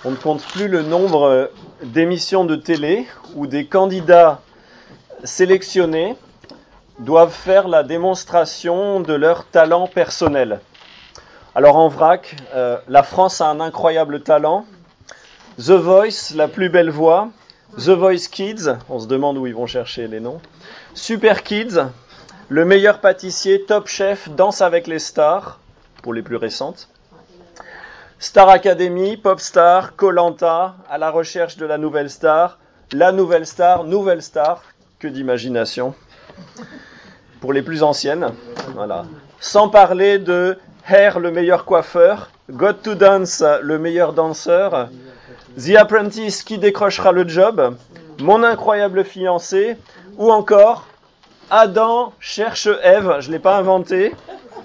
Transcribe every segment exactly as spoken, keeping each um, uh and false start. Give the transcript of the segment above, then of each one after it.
On ne compte plus le nombre d'émissions de télé où des candidats sélectionnés doivent faire la démonstration de leur talent personnel. Alors en vrac, euh, la France a un incroyable talent. The Voice, la plus belle voix. The Voice Kids, on se demande où ils vont chercher les noms. Super Kids, le meilleur pâtissier, Top Chef, Danse avec les stars, pour les plus récentes. Star Academy, Pop Star, Koh-Lanta, à la recherche de la nouvelle star. La nouvelle star, nouvelle star, que d'imagination. Pour les plus anciennes, voilà. Sans parler de Hair, le meilleur coiffeur, Got to Dance, le meilleur danseur, The Apprentice, qui décrochera le job, Mon incroyable fiancé, ou encore Adam cherche Ève, je ne l'ai pas inventé,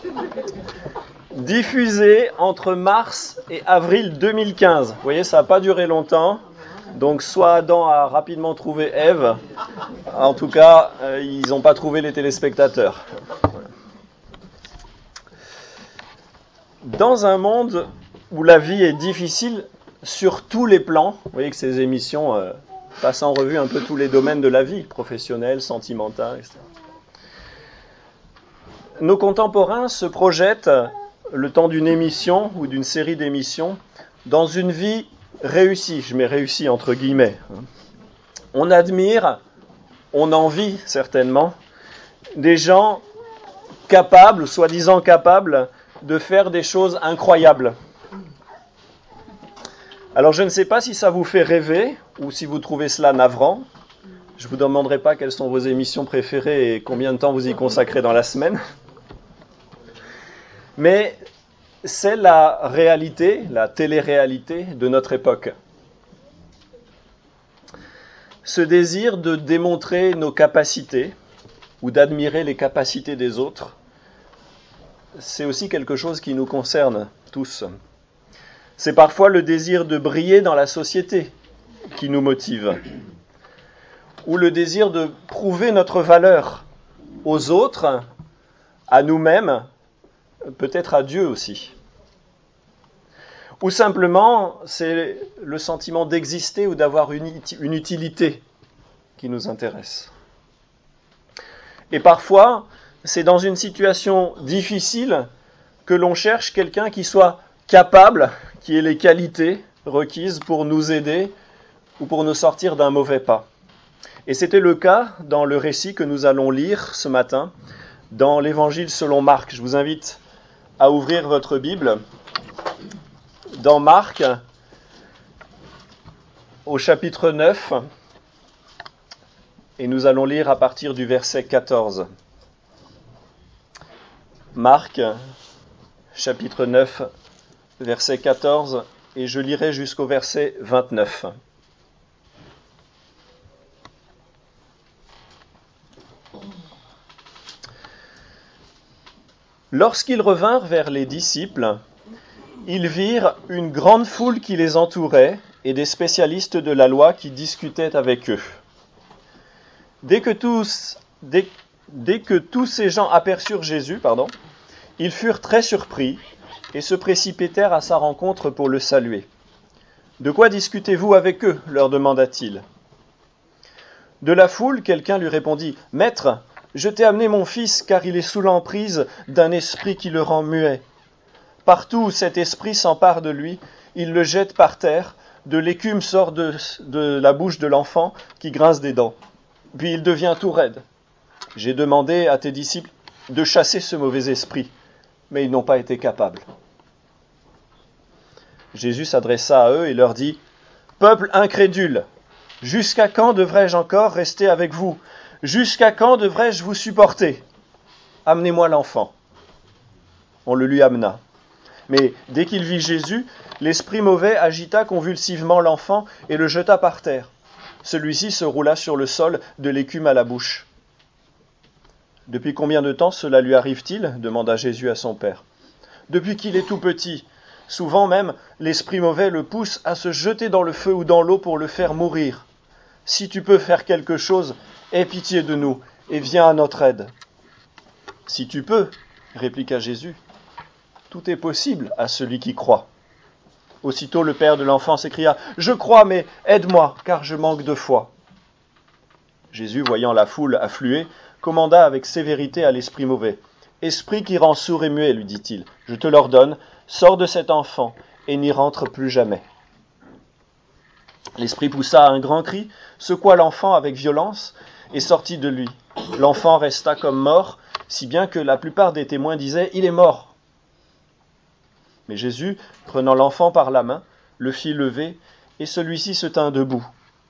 diffusé entre mars et avril deux mille quinze. Vous voyez, ça n'a pas duré longtemps. Donc soit Adam a rapidement trouvé Ève, en tout cas, euh, ils n'ont pas trouvé les téléspectateurs. Dans un monde où la vie est difficile sur tous les plans, vous voyez que ces émissions euh, passent en revue un peu tous les domaines de la vie, professionnelle, sentimentale, et cetera. Nos contemporains se projettent, le temps d'une émission ou d'une série d'émissions, dans une vie réussie, je mets réussie entre guillemets. On admire, on envie certainement, des gens capables, soi-disant capables, de faire des choses incroyables. Alors je ne sais pas si ça vous fait rêver ou si vous trouvez cela navrant. Je ne vous demanderai pas quelles sont vos émissions préférées et combien de temps vous y consacrez dans la semaine. Mais c'est la réalité, la télé-réalité de notre époque. Ce désir de démontrer nos capacités ou d'admirer les capacités des autres, c'est aussi quelque chose qui nous concerne tous. C'est parfois le désir de briller dans la société qui nous motive, ou le désir de prouver notre valeur aux autres, à nous-mêmes, peut-être à Dieu aussi. Ou simplement, c'est le sentiment d'exister ou d'avoir une, une utilité qui nous intéresse. Et parfois, c'est dans une situation difficile que l'on cherche quelqu'un qui soit capable, qui ait les qualités requises pour nous aider ou pour nous sortir d'un mauvais pas. Et c'était le cas dans le récit que nous allons lire ce matin, dans l'Évangile selon Marc. Je vous invite à ouvrir votre Bible dans Marc, au chapitre neuf, et nous allons lire à partir du verset quatorze. Marc, chapitre neuf, verset quatorze, et je lirai jusqu'au verset vingt-neuf. Lorsqu'ils revinrent vers les disciples, ils virent une grande foule qui les entourait et des spécialistes de la loi qui discutaient avec eux. Dès que tous, dès, dès que tous ces gens aperçurent Jésus, pardon, ils furent très surpris et se précipitèrent à sa rencontre pour le saluer. « De quoi discutez-vous avec eux » leur demanda-t-il. De la foule, quelqu'un lui répondit « Maître, je t'ai amené mon fils car il est sous l'emprise d'un esprit qui le rend muet. Partout où cet esprit s'empare de lui, il le jette par terre, de l'écume sort de, de la bouche de l'enfant qui grince des dents. Puis il devient tout raide. J'ai demandé à tes disciples de chasser ce mauvais esprit, mais ils n'ont pas été capables. » Jésus s'adressa à eux et leur dit « Peuple incrédule, jusqu'à quand devrais-je encore rester avec vous ? Jusqu'à quand devrais-je vous supporter ? Amenez-moi l'enfant. » On le lui amena. Mais dès qu'il vit Jésus, l'esprit mauvais agita convulsivement l'enfant et le jeta par terre. Celui-ci se roula sur le sol, de l'écume à la bouche. « Depuis combien de temps cela lui arrive-t-il » demanda Jésus à son père. « Depuis qu'il est tout petit. Souvent même, l'esprit mauvais le pousse à se jeter dans le feu ou dans l'eau pour le faire mourir. Si tu peux faire quelque chose, aie pitié de nous et viens à notre aide. » « Si tu peux, répliqua Jésus, tout est possible à celui qui croit. » Aussitôt le père de l'enfant s'écria « Je crois, mais aide-moi, car je manque de foi. » Jésus, voyant la foule affluer, commanda avec sévérité à l'esprit mauvais. « Esprit qui rend sourd et muet, lui dit-il, je te l'ordonne, sors de cet enfant et n'y rentre plus jamais. » L'esprit poussa un grand cri, secoua l'enfant avec violence et sortit de lui. L'enfant resta comme mort, si bien que la plupart des témoins disaient « Il est mort !» Mais Jésus, prenant l'enfant par la main, le fit lever, et celui-ci se tint debout.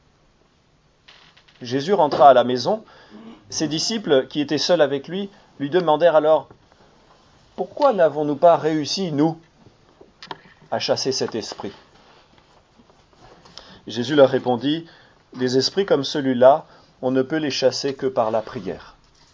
Jésus rentra à la maison. Ses disciples, qui étaient seuls avec lui, lui demandèrent alors « Pourquoi n'avons-nous pas réussi, nous, à chasser cet esprit ?» Jésus leur répondit « Des esprits comme celui-là, on ne peut les chasser que par la prière. »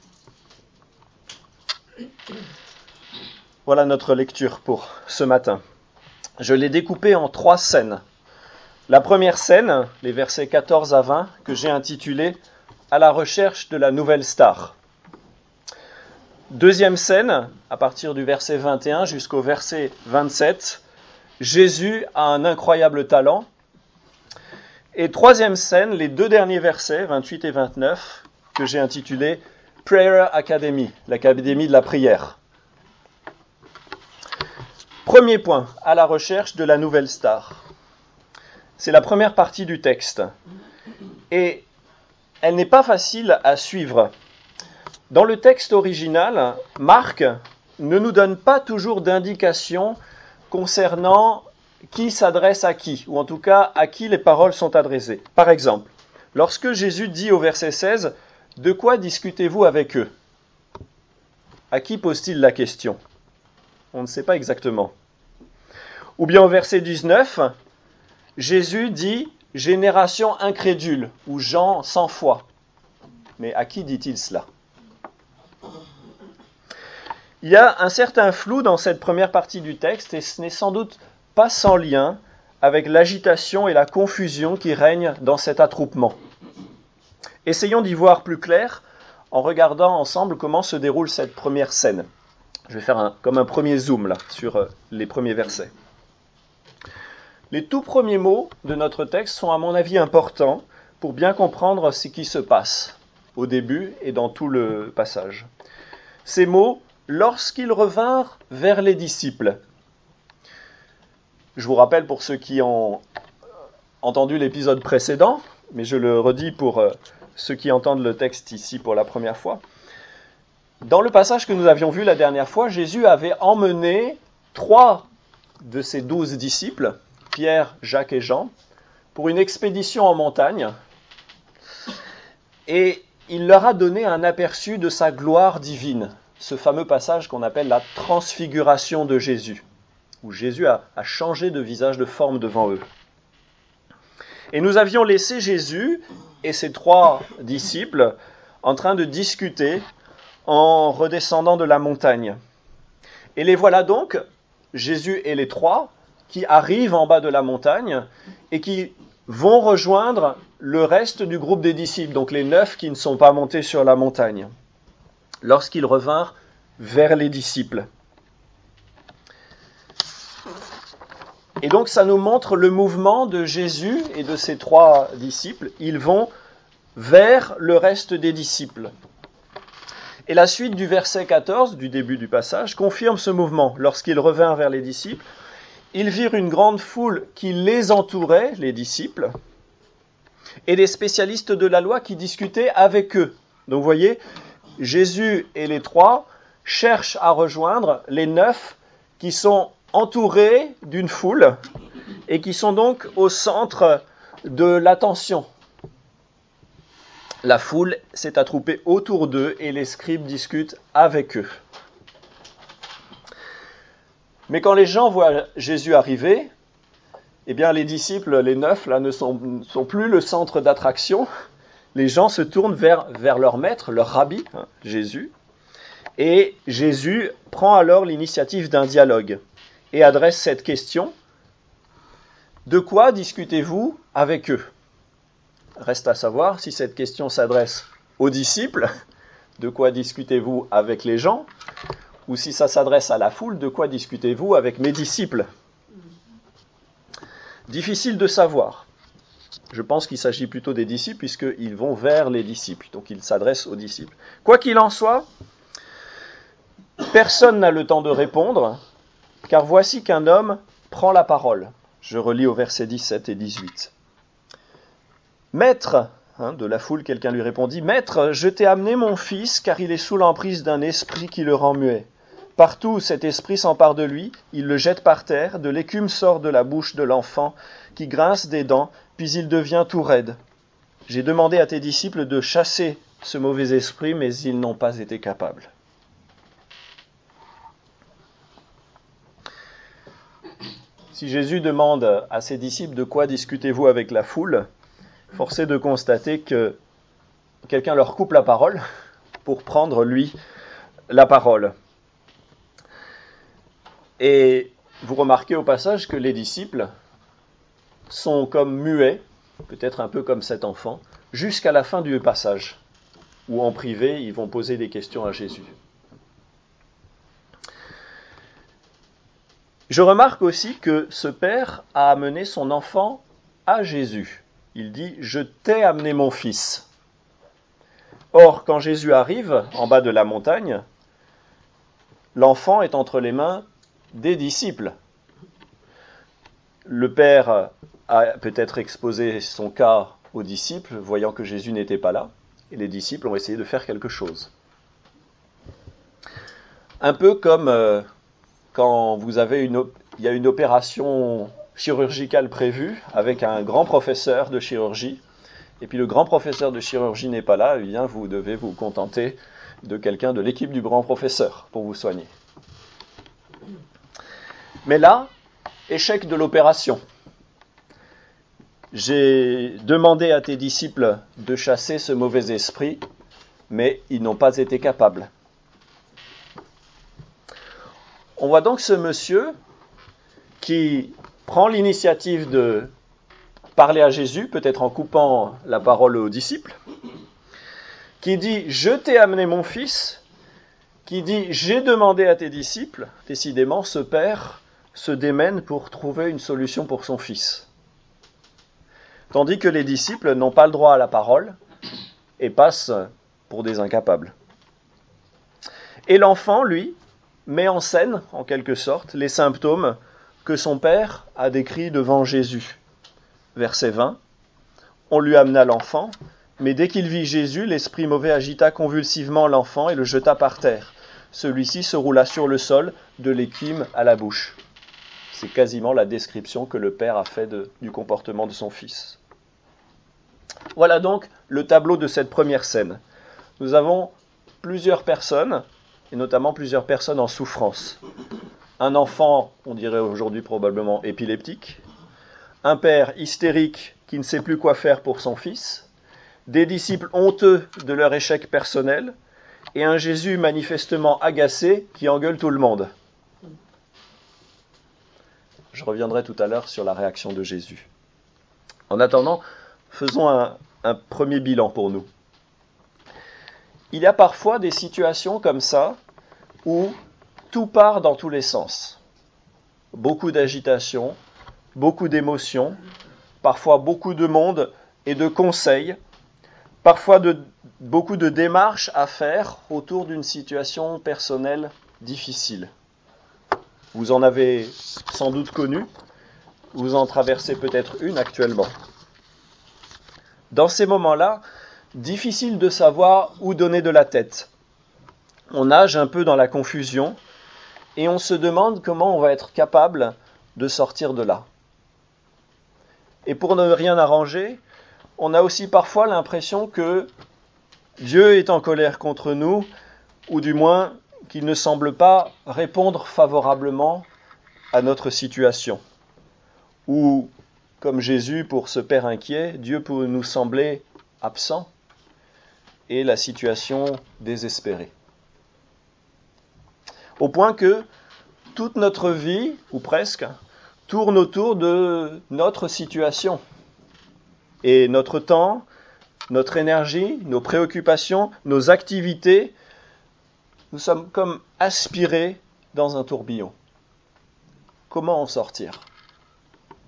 Voilà notre lecture pour ce matin. Je l'ai découpée en trois scènes. La première scène, les versets quatorze à vingt, que j'ai intitulée « À la recherche de la nouvelle star ». Deuxième scène, à partir du verset vingt et un jusqu'au verset vingt-sept, Jésus a un incroyable talent. Et troisième scène, les deux derniers versets, vingt-huit et vingt-neuf, que j'ai intitulés « Prayer Academy », l'académie de la prière. Premier point, à la recherche de la nouvelle star. C'est la première partie du texte. Et elle n'est pas facile à suivre. Dans le texte original, Marc ne nous donne pas toujours d'indications concernant qui s'adresse à qui, ou en tout cas à qui les paroles sont adressées. Par exemple, lorsque Jésus dit au verset seize « De quoi discutez-vous avec eux ?» À qui pose-t-il la question ? On ne sait pas exactement. Ou bien au verset dix-neuf, Jésus dit « Génération incrédule » ou « gens sans foi ». Mais à qui dit-il cela ? Il y a un certain flou dans cette première partie du texte et ce n'est sans doute pas sans lien avec l'agitation et la confusion qui règnent dans cet attroupement. Essayons d'y voir plus clair en regardant ensemble comment se déroule cette première scène. Je vais faire un, comme un premier zoom là, sur euh, les premiers versets. Les tout premiers mots de notre texte sont à mon avis importants pour bien comprendre ce qui se passe au début et dans tout le passage. Ces mots, lorsqu'ils revinrent vers les disciples. Je vous rappelle pour ceux qui ont entendu l'épisode précédent, mais je le redis pour euh, ceux qui entendent le texte ici pour la première fois. Dans le passage que nous avions vu la dernière fois, Jésus avait emmené trois de ses douze disciples, Pierre, Jacques et Jean, pour une expédition en montagne. Et il leur a donné un aperçu de sa gloire divine, ce fameux passage qu'on appelle la transfiguration de Jésus, où Jésus a, a changé de visage, de forme devant eux. Et nous avions laissé Jésus et ses trois disciples en train de discuter en redescendant de la montagne. Et les voilà donc, Jésus et les trois, qui arrivent en bas de la montagne et qui vont rejoindre le reste du groupe des disciples, donc les neuf qui ne sont pas montés sur la montagne, lorsqu'ils revinrent vers les disciples. Et donc ça nous montre le mouvement de Jésus et de ses trois disciples. Ils vont vers le reste des disciples. Et la suite du verset quatorze, du début du passage, confirme ce mouvement. Lorsqu'ils revinrent vers les disciples, ils virent une grande foule qui les entourait, les disciples, et des spécialistes de la loi qui discutaient avec eux. Donc vous voyez, Jésus et les trois cherchent à rejoindre les neuf qui sont entourés d'une foule et qui sont donc au centre de l'attention. La foule s'est attroupée autour d'eux et les scribes discutent avec eux. Mais quand les gens voient Jésus arriver, eh bien les disciples, les neuf, là, ne sont, sont plus le centre d'attraction. Les gens se tournent vers, vers leur maître, leur rabbi, hein, Jésus. Et Jésus prend alors l'initiative d'un dialogue et adresse cette question. De quoi discutez-vous avec eux ? Reste à savoir si cette question s'adresse aux disciples, de quoi discutez-vous avec les gens ? Ou si ça s'adresse à la foule, de quoi discutez-vous avec mes disciples ? Difficile de savoir. Je pense qu'il s'agit plutôt des disciples, puisqu'ils vont vers les disciples, donc ils s'adressent aux disciples. Quoi qu'il en soit, personne n'a le temps de répondre, car voici qu'un homme prend la parole. Je relis au verset dix-sept et dix-huit. Maître, hein, de la foule, quelqu'un lui répondit, Maître, je t'ai amené mon fils, car il est sous l'emprise d'un esprit qui le rend muet. Partout où cet esprit s'empare de lui, il le jette par terre, de l'écume sort de la bouche de l'enfant, qui grince des dents, puis il devient tout raide. J'ai demandé à tes disciples de chasser ce mauvais esprit, mais ils n'ont pas été capables. Si Jésus demande à ses disciples de quoi discutez-vous avec la foule, force est de constater que quelqu'un leur coupe la parole pour prendre, lui, la parole. Et vous remarquez au passage que les disciples sont comme muets, peut-être un peu comme cet enfant, jusqu'à la fin du passage, où en privé, ils vont poser des questions à Jésus. Je remarque aussi que ce père a amené son enfant à Jésus. Il dit « Je t'ai amené mon fils ». Or, quand Jésus arrive en bas de la montagne, l'enfant est entre les mains des disciples. Le père a peut-être exposé son cas aux disciples, voyant que Jésus n'était pas là, et les disciples ont essayé de faire quelque chose. Un peu comme euh, quand vous avez une, op- il y a une opération chirurgicale prévue avec un grand professeur de chirurgie, et puis le grand professeur de chirurgie n'est pas là, eh bien vous devez vous contenter de quelqu'un de l'équipe du grand professeur pour vous soigner. Mais là, échec de l'opération. J'ai demandé à tes disciples de chasser ce mauvais esprit, mais ils n'ont pas été capables. On voit donc ce monsieur qui prend l'initiative de parler à Jésus, peut-être en coupant la parole aux disciples, qui dit « Je t'ai amené mon fils », qui dit « J'ai demandé à tes disciples », décidément ce père se démène pour trouver une solution pour son fils. Tandis que les disciples n'ont pas le droit à la parole et passent pour des incapables. Et l'enfant, lui, met en scène, en quelque sorte, les symptômes que son père a décrits devant Jésus. Verset vingt. On lui amena l'enfant, mais dès qu'il vit Jésus, l'esprit mauvais agita convulsivement l'enfant et le jeta par terre. Celui-ci se roula sur le sol, de l'écume à la bouche. C'est quasiment la description que le père a fait de, du comportement de son fils. Voilà donc le tableau de cette première scène. Nous avons plusieurs personnes, et notamment plusieurs personnes en souffrance. Un enfant, on dirait aujourd'hui probablement épileptique, un père hystérique qui ne sait plus quoi faire pour son fils, des disciples honteux de leur échec personnel, et un Jésus manifestement agacé qui engueule tout le monde. Je reviendrai tout à l'heure sur la réaction de Jésus. En attendant, faisons un, un premier bilan pour nous. Il y a parfois des situations comme ça où tout part dans tous les sens. Beaucoup d'agitation, beaucoup d'émotions, parfois beaucoup de monde et de conseils, parfois de, beaucoup de démarches à faire autour d'une situation personnelle difficile. Vous en avez sans doute connu, vous en traversez peut-être une actuellement. Dans ces moments-là, difficile de savoir où donner de la tête. On nage un peu dans la confusion et on se demande comment on va être capable de sortir de là. Et pour ne rien arranger, on a aussi parfois l'impression que Dieu est en colère contre nous, ou du moins qu'il ne semble pas répondre favorablement à notre situation. Ou, comme Jésus pour ce père inquiet, Dieu peut nous sembler absent et la situation désespérée. Au point que toute notre vie, ou presque, tourne autour de notre situation. Et notre temps, notre énergie, nos préoccupations, nos activités, nous sommes comme aspirés dans un tourbillon. Comment en sortir ?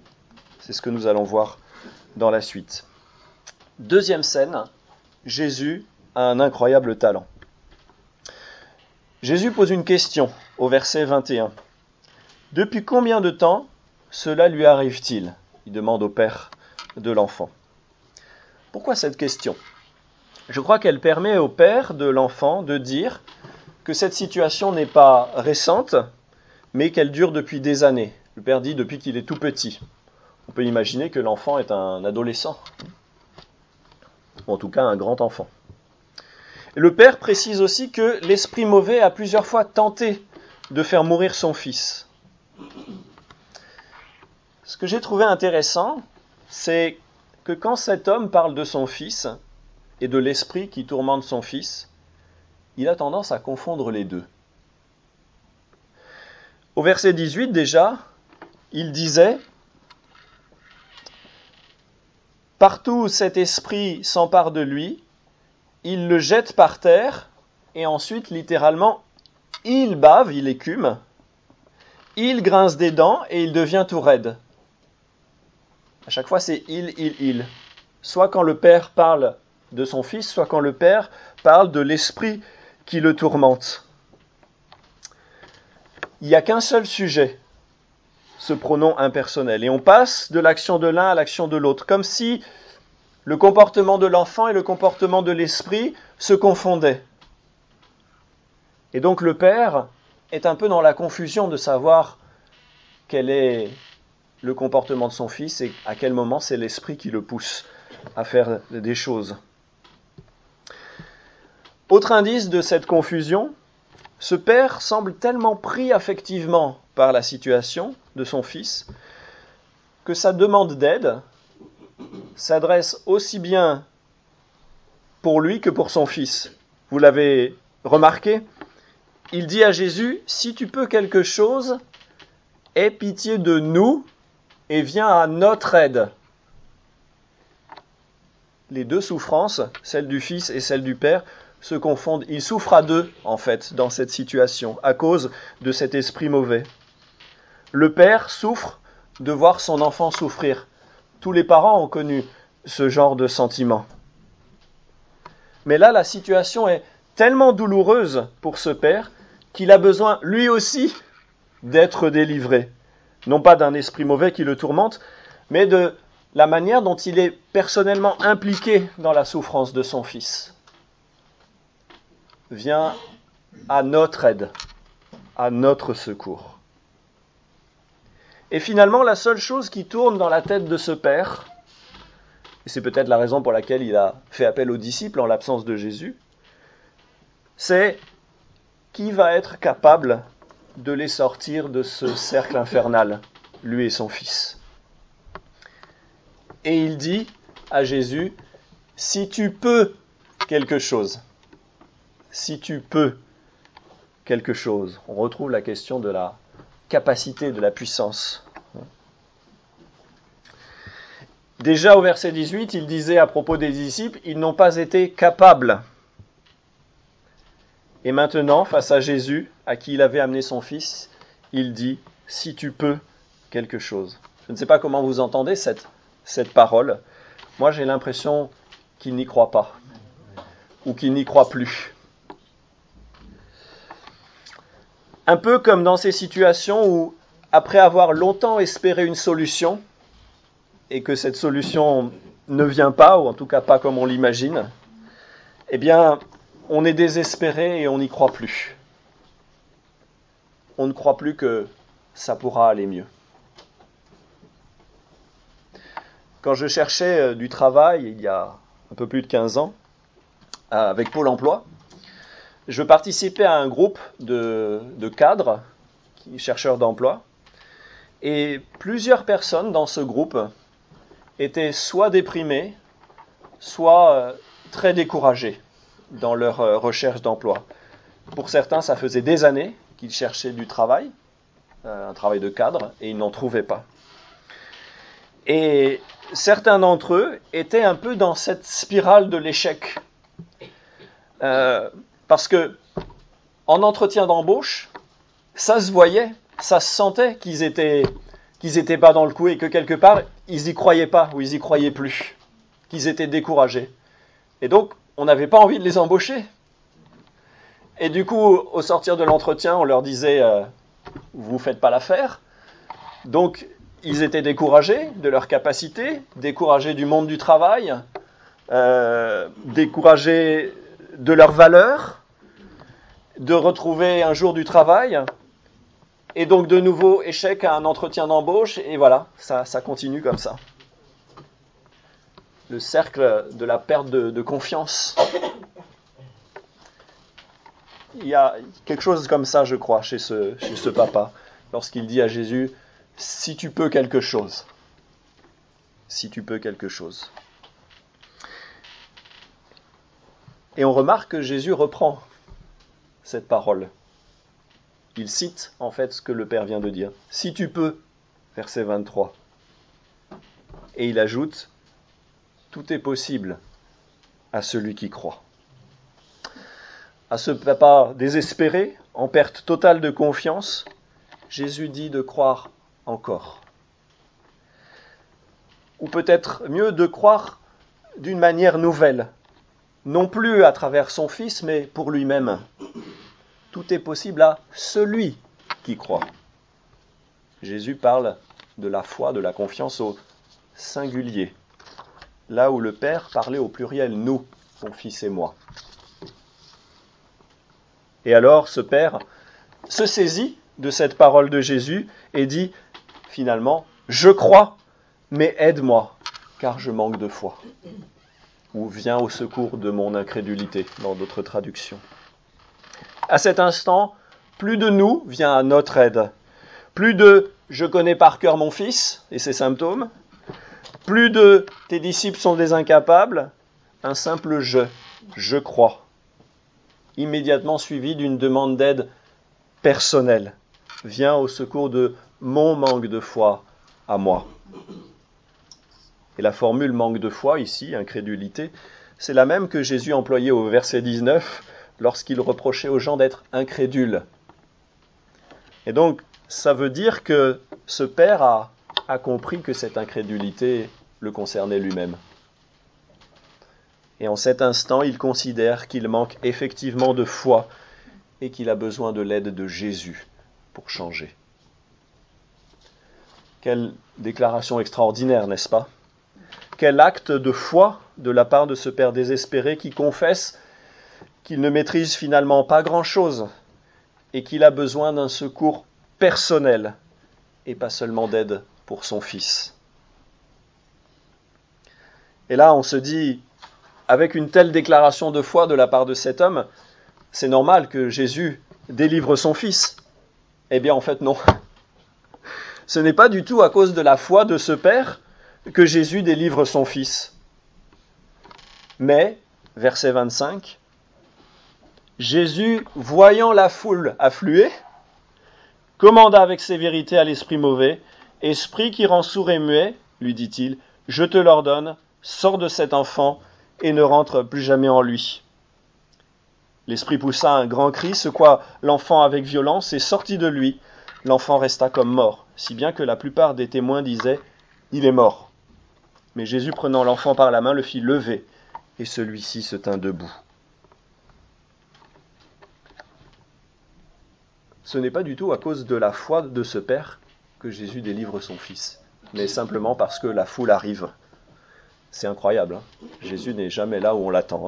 C'est ce que nous allons voir dans la suite. Deuxième scène, Jésus a un incroyable talent. Jésus pose une question au verset vingt et un. « Depuis combien de temps cela lui arrive-t-il » Il demande au père de l'enfant. Pourquoi cette question ? Je crois qu'elle permet au père de l'enfant de dire que cette situation n'est pas récente, mais qu'elle dure depuis des années. Le père dit depuis qu'il est tout petit. On peut imaginer que l'enfant est un adolescent, ou en tout cas un grand enfant. Et le père précise aussi que l'esprit mauvais a plusieurs fois tenté de faire mourir son fils. Ce que j'ai trouvé intéressant, c'est que quand cet homme parle de son fils et de l'esprit qui tourmente son fils, il a tendance à confondre les deux. Au verset dix-huit déjà, il disait « Partout où cet esprit s'empare de lui, il le jette par terre et ensuite, littéralement, il bave, il écume, il grince des dents et il devient tout raide. » À chaque fois, c'est il, il, il. Soit quand le père parle de son fils, soit quand le père parle de l'esprit qui le tourmente. Il n'y a qu'un seul sujet, ce pronom impersonnel. Et on passe de l'action de l'un à l'action de l'autre, comme si le comportement de l'enfant et le comportement de l'esprit se confondaient. Et donc le père est un peu dans la confusion de savoir quel est le comportement de son fils et à quel moment c'est l'esprit qui le pousse à faire des choses. Autre indice de cette confusion, ce père semble tellement pris affectivement par la situation de son fils que sa demande d'aide s'adresse aussi bien pour lui que pour son fils. Vous l'avez remarqué, il dit à Jésus, « Si tu peux quelque chose, aie pitié de nous et viens à notre aide. » Les deux souffrances, celle du fils et celle du père, se confondent. Il souffre à deux, en fait, dans cette situation, à cause de cet esprit mauvais. Le père souffre de voir son enfant souffrir. Tous les parents ont connu ce genre de sentiment. Mais là, la situation est tellement douloureuse pour ce père qu'il a besoin, lui aussi, d'être délivré. Non pas d'un esprit mauvais qui le tourmente, mais de la manière dont il est personnellement impliqué dans la souffrance de son fils. Viens à notre aide, à notre secours. Et finalement, la seule chose qui tourne dans la tête de ce père, et c'est peut-être la raison pour laquelle il a fait appel aux disciples en l'absence de Jésus, c'est qui va être capable de les sortir de ce cercle infernal, lui et son fils. Et il dit à Jésus, « Si tu peux quelque chose, si tu peux quelque chose. » On retrouve la question de la capacité, de la puissance. Déjà au verset dix-huit, il disait à propos des disciples, ils n'ont pas été capables. Et maintenant, face à Jésus, à qui il avait amené son fils, il dit, si tu peux quelque chose. Je ne sais pas comment vous entendez cette, cette parole. Moi, j'ai l'impression qu'il n'y croit pas, ou qu'il n'y croit plus. Un peu comme dans ces situations où, après avoir longtemps espéré une solution, et que cette solution ne vient pas, ou en tout cas pas comme on l'imagine, eh bien, on est désespéré et on n'y croit plus. On ne croit plus que ça pourra aller mieux. Quand je cherchais du travail, il y a un peu plus de quinze ans, avec Pôle emploi, je participais à un groupe de, de cadres, chercheurs d'emploi, et plusieurs personnes dans ce groupe étaient soit déprimées, soit très découragées dans leur recherche d'emploi. Pour certains, ça faisait des années qu'ils cherchaient du travail, un travail de cadre, et ils n'en trouvaient pas. Et certains d'entre eux étaient un peu dans cette spirale de l'échec. Euh, parce que en entretien d'embauche, ça se voyait, ça se sentait qu'ils étaient, qu'ils étaient pas dans le coup et que quelque part, ils n'y croyaient pas ou ils n'y croyaient plus, qu'ils étaient découragés. Et donc, on n'avait pas envie de les embaucher. Et du coup, au sortir de l'entretien, on leur disait euh, « vous ne faites pas l'affaire ». Donc, ils étaient découragés de leur capacité, découragés du monde du travail, euh, découragés de leurs valeurs, de retrouver un jour du travail. Et donc, de nouveau, échec à un entretien d'embauche. Et voilà, ça, ça continue comme ça. Le cercle de la perte de, de confiance. Il y a quelque chose comme ça, je crois, chez ce, chez ce papa, lorsqu'il dit à Jésus, « Si tu peux quelque chose, si tu peux quelque chose. » Et on remarque que Jésus reprend cette parole. Il cite en fait ce que le Père vient de dire. « Si tu peux », verset vingt-trois. Et il ajoute, « Tout est possible à celui qui croit. » À ce papa désespéré, en perte totale de confiance, Jésus dit de croire encore. Ou peut-être mieux de croire d'une manière nouvelle, non plus à travers son Fils, mais pour lui-même. Tout est possible à celui qui croit. Jésus parle de la foi, de la confiance au singulier, là où le Père parlait au pluriel, nous, son Fils et moi. Et alors, ce Père se saisit de cette parole de Jésus et dit, finalement, « Je crois, mais aide-moi, car je manque de foi. » Ou « Viens au secours de mon incrédulité » dans d'autres traductions. À cet instant, plus de nous vient à notre aide. Plus de « Je connais par cœur mon Fils et ses symptômes », plus de « Tes disciples sont des incapables », un simple « Je », « Je crois », immédiatement suivi d'une demande d'aide personnelle. Viens au secours de mon manque de foi à moi. Et la formule manque de foi, ici, incrédulité, c'est la même que Jésus employait au verset dix-neuf lorsqu'il reprochait aux gens d'être incrédules. Et donc, ça veut dire que ce Père a, a compris que cette incrédulité le concernait lui-même. Et en cet instant, il considère qu'il manque effectivement de foi et qu'il a besoin de l'aide de Jésus pour changer. Quelle déclaration extraordinaire, n'est-ce pas ? Quel acte de foi de la part de ce Père désespéré qui confesse qu'il ne maîtrise finalement pas grand-chose et qu'il a besoin d'un secours personnel et pas seulement d'aide pour son Fils. Et là, on se dit, avec une telle déclaration de foi de la part de cet homme, c'est normal que Jésus délivre son Fils. Eh bien, en fait, non. Ce n'est pas du tout à cause de la foi de ce Père que Jésus délivre son Fils. Mais, verset vingt-cinq, Jésus, voyant la foule affluer, commanda avec sévérité à l'esprit mauvais, « Esprit qui rend sourd et muet, lui dit-il, je te l'ordonne, sors de cet enfant et ne rentre plus jamais en lui. » L'esprit poussa un grand cri, secoua l'enfant avec violence et sortit de lui. L'enfant resta comme mort, si bien que la plupart des témoins disaient « Il est mort ». Mais Jésus, prenant l'enfant par la main, le fit lever, et celui-ci se tint debout. Ce n'est pas du tout à cause de la foi de ce Père que Jésus délivre son Fils, mais simplement parce que la foule arrive. C'est incroyable, hein ? Jésus n'est jamais là où on l'attend. Hein ?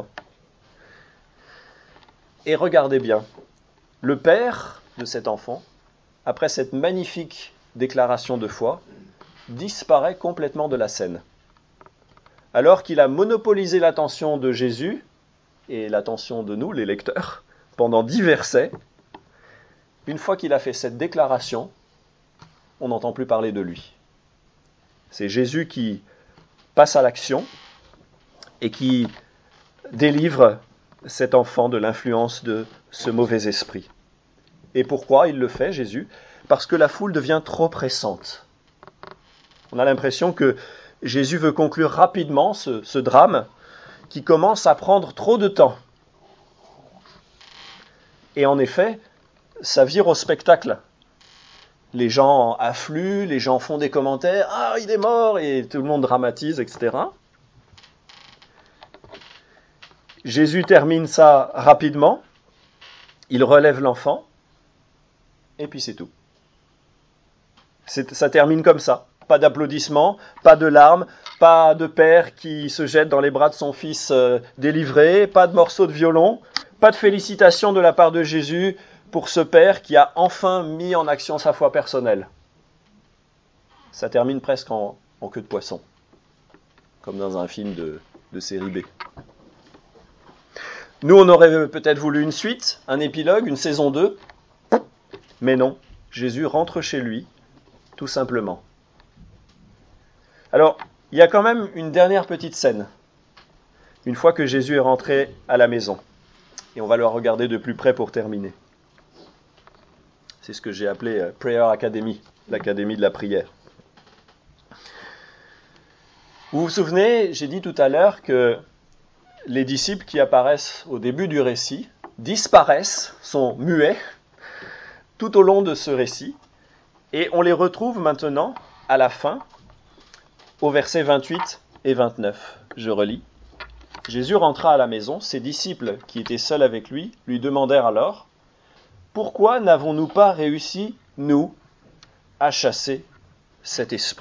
Et regardez bien, le père de cet enfant, après cette magnifique déclaration de foi, disparaît complètement de la scène. Alors qu'il a monopolisé l'attention de Jésus et l'attention de nous, les lecteurs, pendant dix versets, une fois qu'il a fait cette déclaration, on n'entend plus parler de lui. C'est Jésus qui passe à l'action et qui délivre cet enfant de l'influence de ce mauvais esprit. Et pourquoi il le fait, Jésus ? Parce que la foule devient trop pressante. On a l'impression que Jésus veut conclure rapidement ce, ce drame qui commence à prendre trop de temps. Et en effet, ça vire au spectacle. Les gens affluent, les gens font des commentaires, « Ah, il est mort !» et tout le monde dramatise, et cetera. Jésus termine ça rapidement, il relève l'enfant, et puis c'est tout. C'est, ça termine comme ça. Pas d'applaudissements, pas de larmes, pas de père qui se jette dans les bras de son fils euh, délivré, pas de morceaux de violon, pas de félicitations de la part de Jésus pour ce père qui a enfin mis en action sa foi personnelle. Ça termine presque en, en queue de poisson, comme dans un film de, de série B. Nous, on aurait peut-être voulu une suite, un épilogue, une saison deux, mais non, Jésus rentre chez lui, tout simplement. Alors, il y a quand même une dernière petite scène, une fois que Jésus est rentré à la maison. Et on va le regarder de plus près pour terminer. C'est ce que j'ai appelé euh, Prayer Academy, l'académie de la prière. Vous vous souvenez, j'ai dit tout à l'heure que les disciples qui apparaissent au début du récit disparaissent, sont muets, tout au long de ce récit, et on les retrouve maintenant, à la fin, au verset vingt-huit et vingt-neuf. Je relis. Jésus rentra à la maison, ses disciples, qui étaient seuls avec lui, lui demandèrent alors « Pourquoi n'avons-nous pas réussi, nous, à chasser cet esprit ?»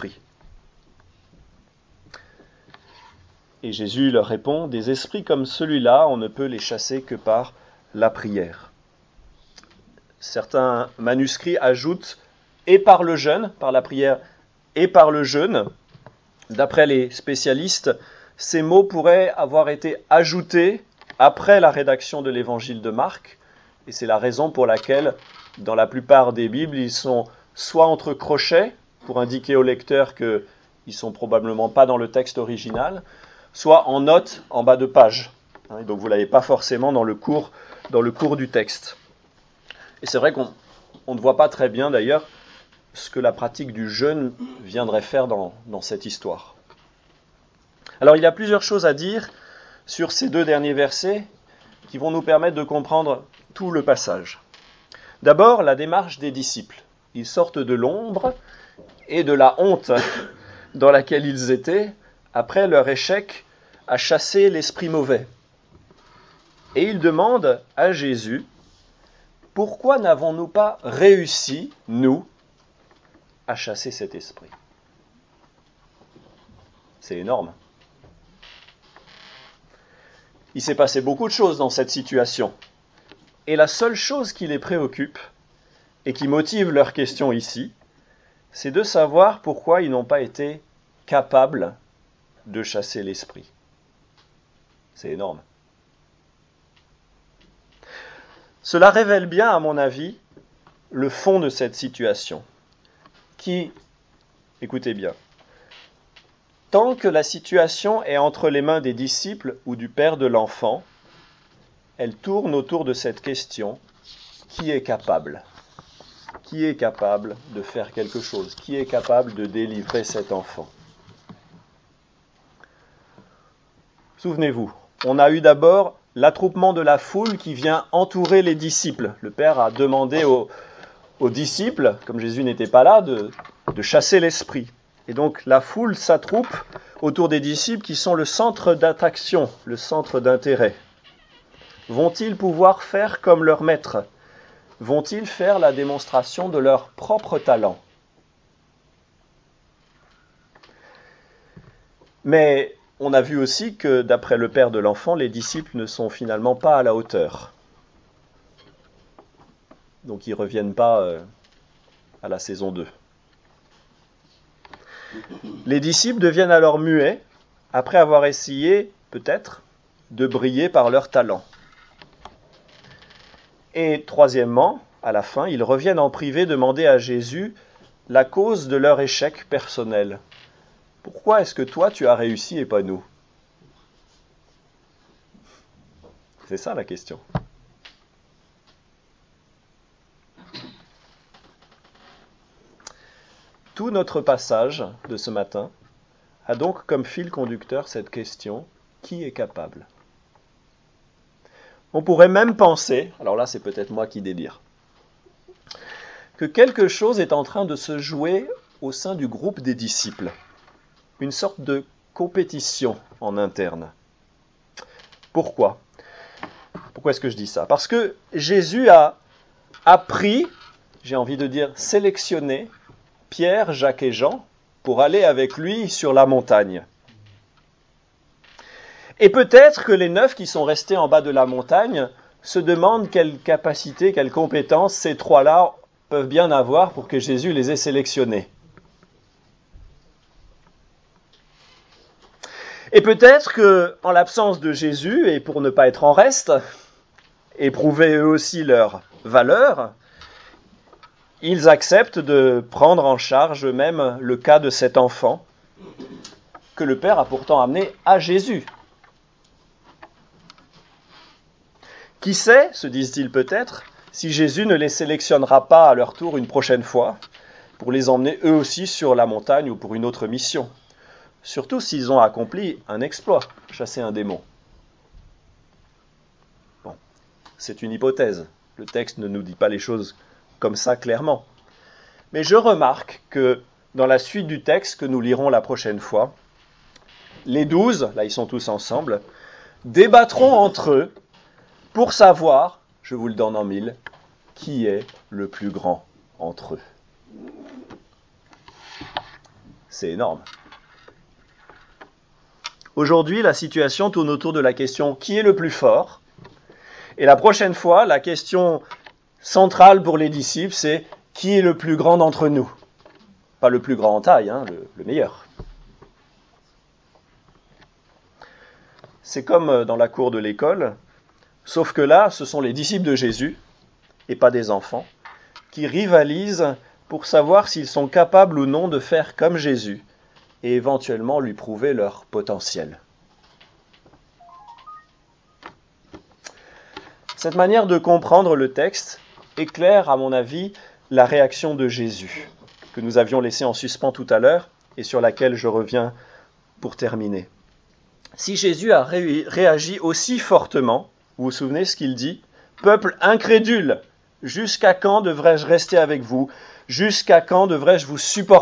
Et Jésus leur répond « Des esprits comme celui-là, on ne peut les chasser que par la prière. » Certains manuscrits ajoutent « et par le jeûne », par la prière et par le jeûne. D'après les spécialistes, ces mots pourraient avoir été ajoutés après la rédaction de l'évangile de Marc, et c'est la raison pour laquelle, dans la plupart des Bibles, ils sont soit entre crochets, pour indiquer au lecteur qu'ils ne sont probablement pas dans le texte original, soit en note en bas de page. Et donc vous ne l'avez pas forcément dans le cours, dans le cours du texte. Et c'est vrai qu'on on ne voit pas très bien d'ailleurs ce que la pratique du jeûne viendrait faire dans, dans cette histoire. Alors il y a plusieurs choses à dire sur ces deux derniers versets qui vont nous permettre de comprendre tout le passage. D'abord, la démarche des disciples. Ils sortent de l'ombre et de la honte dans laquelle ils étaient après leur échec à chasser l'esprit mauvais. Et ils demandent à Jésus, « Pourquoi n'avons-nous pas réussi, nous, à chasser cet esprit ?» C'est énorme. Il s'est passé beaucoup de choses dans cette situation. Et la seule chose qui les préoccupe et qui motive leur question ici, c'est de savoir pourquoi ils n'ont pas été capables de chasser l'esprit. C'est énorme. Cela révèle bien, à mon avis, le fond de cette situation, qui, écoutez bien, tant que la situation est entre les mains des disciples ou du père de l'enfant, elle tourne autour de cette question, qui est capable ? Qui est capable de faire quelque chose ? Qui est capable de délivrer cet enfant ? Souvenez-vous, on a eu d'abord l'attroupement de la foule qui vient entourer les disciples. Le Père a demandé aux, aux disciples, comme Jésus n'était pas là, de, de chasser l'esprit. Et donc la foule s'attroupe autour des disciples qui sont le centre d'attraction, le centre d'intérêt. Vont-ils pouvoir faire comme leur maître ? Vont-ils faire la démonstration de leur propre talent ? Mais on a vu aussi que, d'après le père de l'enfant, les disciples ne sont finalement pas à la hauteur. Donc ils ne reviennent pas euh, à la saison deux. Les disciples deviennent alors muets, après avoir essayé, peut-être, de briller par leur talent. Et troisièmement, à la fin, ils reviennent en privé demander à Jésus la cause de leur échec personnel. Pourquoi est-ce que toi tu as réussi et pas nous ? C'est ça la question. Tout notre passage de ce matin a donc comme fil conducteur cette question, qui est capable ? On pourrait même penser, alors là c'est peut-être moi qui délire, que quelque chose est en train de se jouer au sein du groupe des disciples. Une sorte de compétition en interne. Pourquoi ? Pourquoi est-ce que je dis ça ? Parce que Jésus a appris, j'ai envie de dire sélectionné, Pierre, Jacques et Jean pour aller avec lui sur la montagne. Et peut-être que les neuf qui sont restés en bas de la montagne se demandent quelle capacité, quelle compétence ces trois-là peuvent bien avoir pour que Jésus les ait sélectionnés. Et peut-être que, en l'absence de Jésus, et pour ne pas être en reste, et prouver eux aussi leur valeur, ils acceptent de prendre en charge eux-mêmes le cas de cet enfant que le Père a pourtant amené à Jésus. Qui sait, se disent-ils peut-être, si Jésus ne les sélectionnera pas à leur tour une prochaine fois pour les emmener eux aussi sur la montagne ou pour une autre mission. Surtout s'ils ont accompli un exploit, chasser un démon. Bon, c'est une hypothèse. Le texte ne nous dit pas les choses comme ça clairement. Mais je remarque que dans la suite du texte que nous lirons la prochaine fois, les douze, là ils sont tous ensemble, débattront entre eux pour savoir, je vous le donne en mille, qui est le plus grand entre eux. C'est énorme. Aujourd'hui, la situation tourne autour de la question qui est le plus fort. Et la prochaine fois, la question centrale pour les disciples, c'est qui est le plus grand d'entre nous ? Pas le plus grand en taille, hein, le, le meilleur. C'est comme dans la cour de l'école, sauf que là, ce sont les disciples de Jésus, et pas des enfants, qui rivalisent pour savoir s'ils sont capables ou non de faire comme Jésus, et éventuellement lui prouver leur potentiel. Cette manière de comprendre le texte éclaire, à mon avis, la réaction de Jésus, que nous avions laissée en suspens tout à l'heure, et sur laquelle je reviens pour terminer. Si Jésus a ré- réagi aussi fortement, vous vous souvenez ce qu'il dit ? « Peuple incrédule, jusqu'à quand devrais-je rester avec vous ? Jusqu'à quand devrais-je vous supporter ?»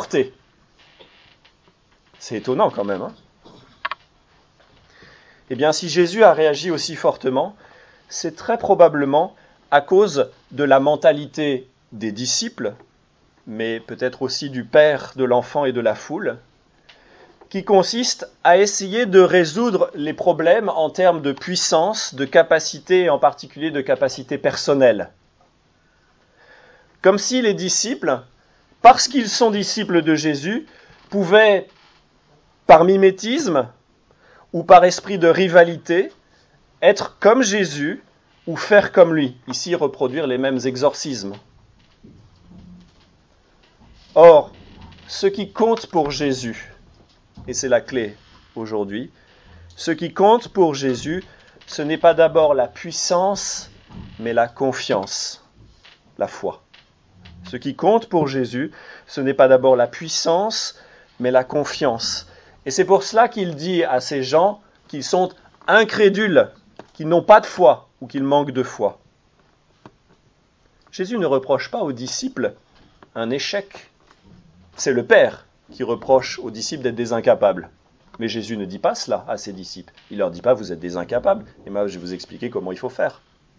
C'est étonnant quand même. Hein ? Eh bien, si Jésus a réagi aussi fortement, c'est très probablement à cause de la mentalité des disciples, mais peut-être aussi du père de l'enfant et de la foule, qui consiste à essayer de résoudre les problèmes en termes de puissance, de capacité, et en particulier de capacité personnelle. Comme si les disciples, parce qu'ils sont disciples de Jésus, pouvaient, par mimétisme ou par esprit de rivalité, être comme Jésus ou faire comme lui, ici reproduire les mêmes exorcismes. Or, ce qui compte pour Jésus, et c'est la clé aujourd'hui, ce qui compte pour Jésus, ce n'est pas d'abord la puissance, mais la confiance, la foi. Ce qui compte pour Jésus, ce n'est pas d'abord la puissance, mais la confiance. Et c'est pour cela qu'il dit à ces gens qu'ils sont incrédules, qu'ils n'ont pas de foi ou qu'ils manquent de foi. Jésus ne reproche pas aux disciples un échec. C'est le Père qui reproche aux disciples d'être des incapables. Mais Jésus ne dit pas cela à ses disciples. Il ne leur dit pas « vous êtes des incapables ». Et moi, je vais vous expliquer comment il faut faire.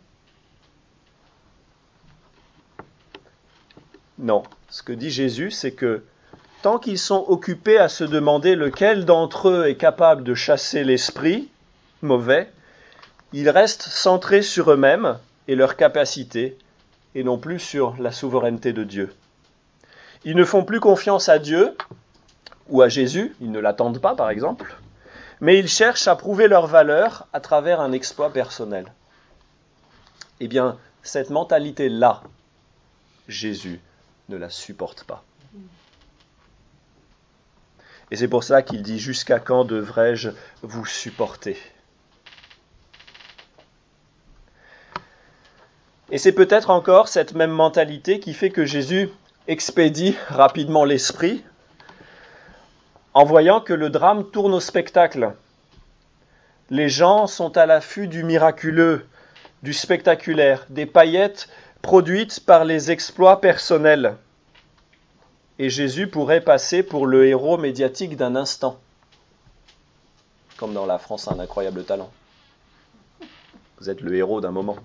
Non, ce que dit Jésus, c'est que tant qu'ils sont occupés à se demander lequel d'entre eux est capable de chasser l'esprit mauvais, ils restent centrés sur eux-mêmes et leurs capacités, et non plus sur la souveraineté de Dieu. Ils ne font plus confiance à Dieu ou à Jésus, ils ne l'attendent pas par exemple, mais ils cherchent à prouver leur valeur à travers un exploit personnel. Eh bien, cette mentalité-là, Jésus ne la supporte pas. Et c'est pour ça qu'il dit « Jusqu'à quand devrais-je vous supporter ?» Et c'est peut-être encore cette même mentalité qui fait que Jésus expédie rapidement l'esprit en voyant que le drame tourne au spectacle. Les gens sont à l'affût du miraculeux, du spectaculaire, des paillettes produite par les exploits personnels. Et Jésus pourrait passer pour le héros médiatique d'un instant, comme dans La France a un incroyable talent. Vous êtes le héros d'un moment.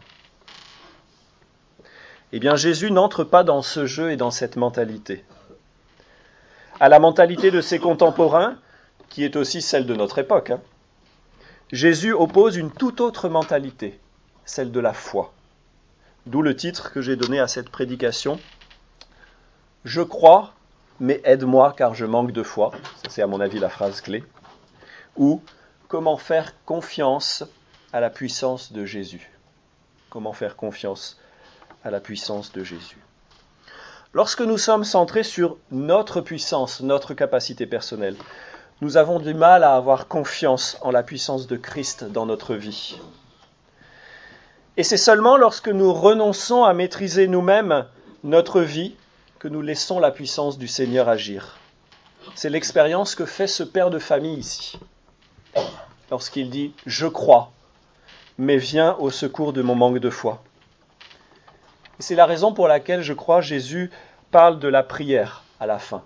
Eh bien, Jésus n'entre pas dans ce jeu et dans cette mentalité. À la mentalité de ses contemporains, qui est aussi celle de notre époque, hein, Jésus oppose une toute autre mentalité, celle de la foi. D'où le titre que j'ai donné à cette prédication. « Je crois, mais aide-moi car je manque de foi ». Ça, c'est à mon avis la phrase clé. Ou « Comment faire confiance à la puissance de Jésus ». Comment faire confiance à la puissance de Jésus. Lorsque nous sommes centrés sur notre puissance, notre capacité personnelle, nous avons du mal à avoir confiance en la puissance de Christ dans notre vie. Et c'est seulement lorsque nous renonçons à maîtriser nous-mêmes notre vie que nous laissons la puissance du Seigneur agir. C'est l'expérience que fait ce père de famille ici, lorsqu'il dit « Je crois, mais viens au secours de mon manque de foi ». Et c'est la raison pour laquelle, je crois, Jésus parle de la prière à la fin.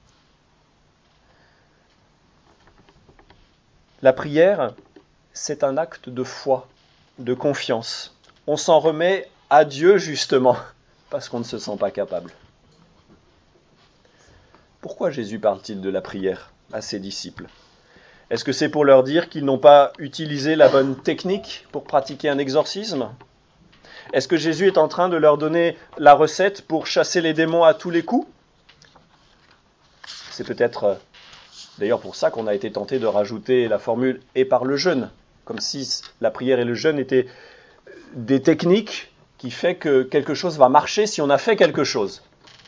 La prière, c'est un acte de foi, de confiance. On s'en remet à Dieu, justement, parce qu'on ne se sent pas capable. Pourquoi Jésus parle-t-il de la prière à ses disciples ? Est-ce que c'est pour leur dire qu'ils n'ont pas utilisé la bonne technique pour pratiquer un exorcisme ? Est-ce que Jésus est en train de leur donner la recette pour chasser les démons à tous les coups ? C'est peut-être d'ailleurs pour ça qu'on a été tenté de rajouter la formule « et par le jeûne », comme si la prière et le jeûne étaient des techniques qui font que quelque chose va marcher si on a fait quelque chose.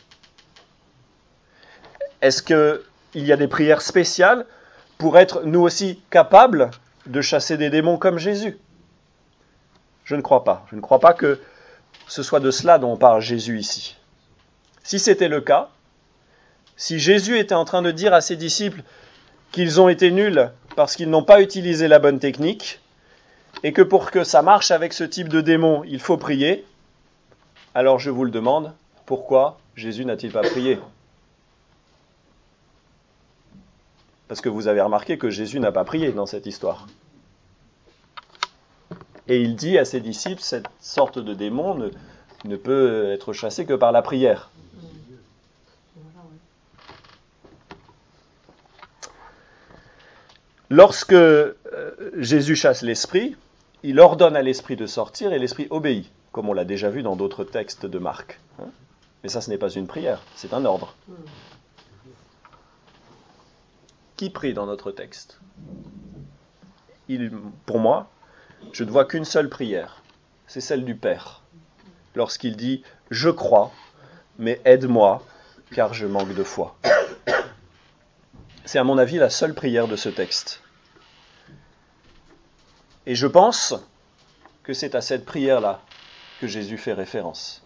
Est-ce qu'il y a des prières spéciales pour être nous aussi capables de chasser des démons comme Jésus ? Je ne crois pas. Je ne crois pas que ce soit de cela dont parle Jésus ici. Si c'était le cas, si Jésus était en train de dire à ses disciples qu'ils ont été nuls parce qu'ils n'ont pas utilisé la bonne technique, et que pour que ça marche avec ce type de démon, il faut prier, alors je vous le demande, pourquoi Jésus n'a-t-il pas prié ? Parce que vous avez remarqué que Jésus n'a pas prié dans cette histoire. Et il dit à ses disciples, cette sorte de démon ne, ne peut être chassé que par la prière. Lorsque euh, Jésus chasse l'esprit, il ordonne à l'esprit de sortir et l'esprit obéit, comme on l'a déjà vu dans d'autres textes de Marc. Hein ? Mais ça, ce n'est pas une prière, c'est un ordre. Qui prie dans notre texte ? il, Pour moi, je ne vois qu'une seule prière, c'est celle du Père, lorsqu'il dit « Je crois, mais aide-moi, car je manque de foi ». C'est à mon avis la seule prière de ce texte. Et je pense que c'est à cette prière-là que Jésus fait référence.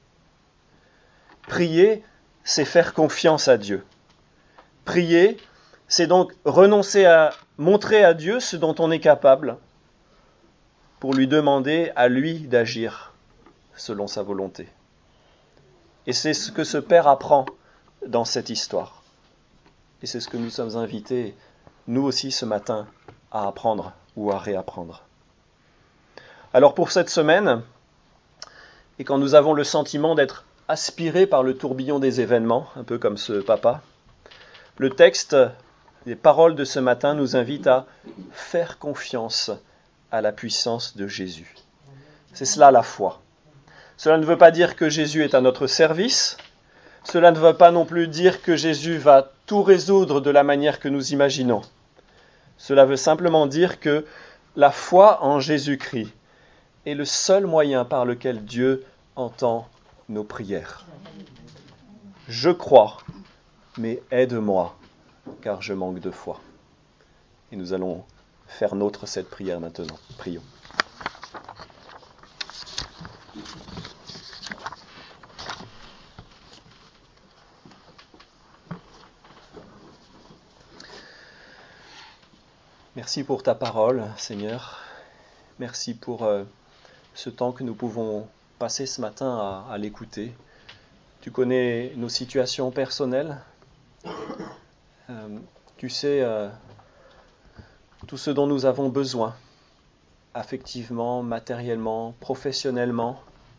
Prier, c'est faire confiance à Dieu. Prier, c'est donc renoncer à montrer à Dieu ce dont on est capable pour lui demander à lui d'agir selon sa volonté. Et c'est ce que ce Père apprend dans cette histoire. Et c'est ce que nous sommes invités, nous aussi ce matin, à apprendre ou à réapprendre. Alors pour cette semaine, et quand nous avons le sentiment d'être aspirés par le tourbillon des événements, un peu comme ce papa, le texte, les paroles de ce matin nous invitent à faire confiance à la puissance de Jésus. C'est cela la foi. Cela ne veut pas dire que Jésus est à notre service. Cela ne veut pas non plus dire que Jésus va tout résoudre de la manière que nous imaginons. Cela veut simplement dire que la foi en Jésus-Christ est le seul moyen par lequel Dieu entend nos prières. Je crois, mais aide-moi, car je manque de foi. Et nous allons faire nôtre cette prière maintenant. Prions. Merci pour ta parole, Seigneur. Merci pour euh, ce temps que nous pouvons passé ce matin à, à l'écouter. Tu connais nos situations personnelles. Euh, tu sais euh, tout ce dont nous avons besoin, affectivement, matériellement, professionnellement.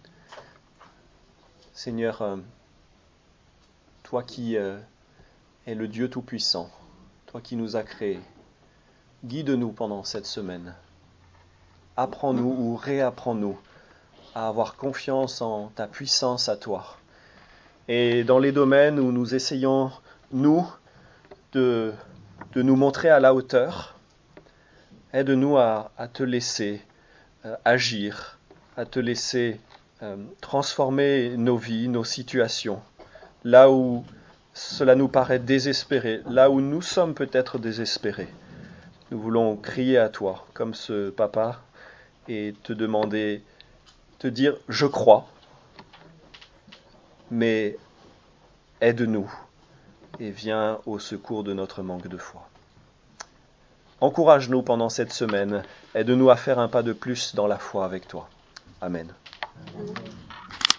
Seigneur, euh, toi qui euh, es le Dieu Tout-Puissant, toi qui nous as créés, guide-nous pendant cette semaine. Apprends-nous ou réapprends-nous à avoir confiance en ta puissance à toi. Et dans les domaines où nous essayons, nous, de, de nous montrer à la hauteur, aide-nous à, à te laisser euh, agir, à te laisser euh, transformer nos vies, nos situations, là où cela nous paraît désespéré, là où nous sommes peut-être désespérés. Nous voulons crier à toi, comme ce papa, et te demander, te dire « je crois », mais aide-nous et viens au secours de notre manque de foi. Encourage-nous pendant cette semaine, aide-nous à faire un pas de plus dans la foi avec toi. Amen.